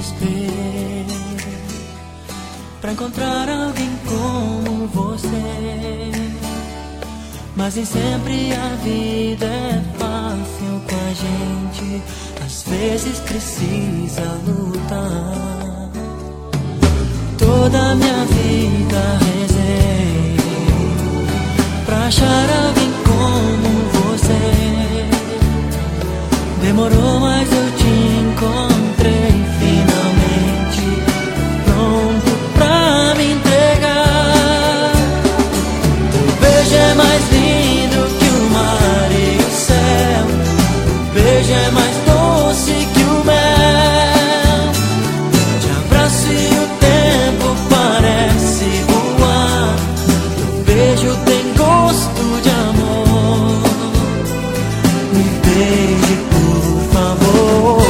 esperei pra encontrar alguém como você, mas nem sempre a vida é fácil com a gente. Às vezes precisa lutar. Toda minha vida rezei pra achar alguém como você. Demorou, mas eu te encontrei finalmente, pronto pra me entregar. Teu beijo é mais lindo que o mar e o céu. Teu beijo é mais doce que o mel. Te abraço e o tempo parece voar. Teu beijo tem gosto de amor. Me beije, por favor.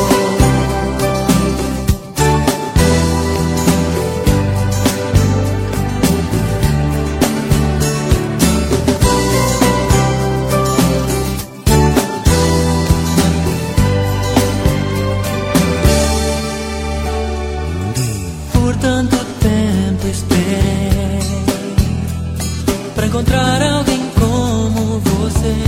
Por tanto tempo esperei pra encontrar alguém como você,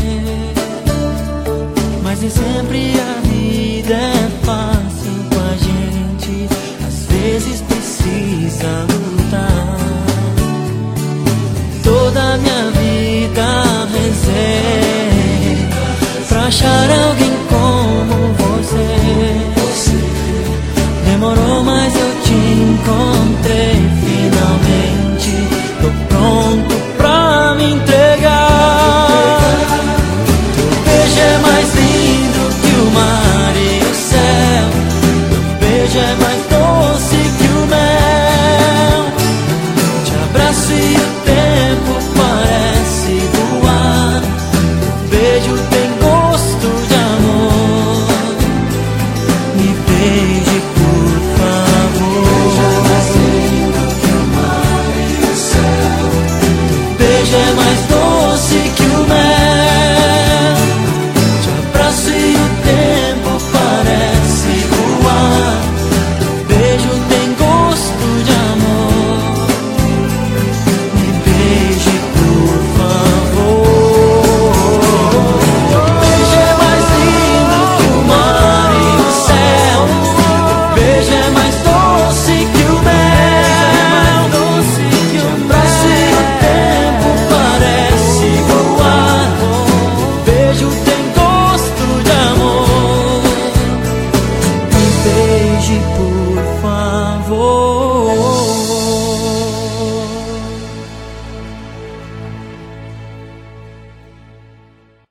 mas nem sempre a vida é fácil com a gente. Às vezes precisa lutar. Toda minha vida rezei pra achar alguém como você. Demorou, mas eu te encontrei finalmente. Tô pronto pra me entregar. Teu beijo é mais lindo que o mar e o céu. Teu beijo é mais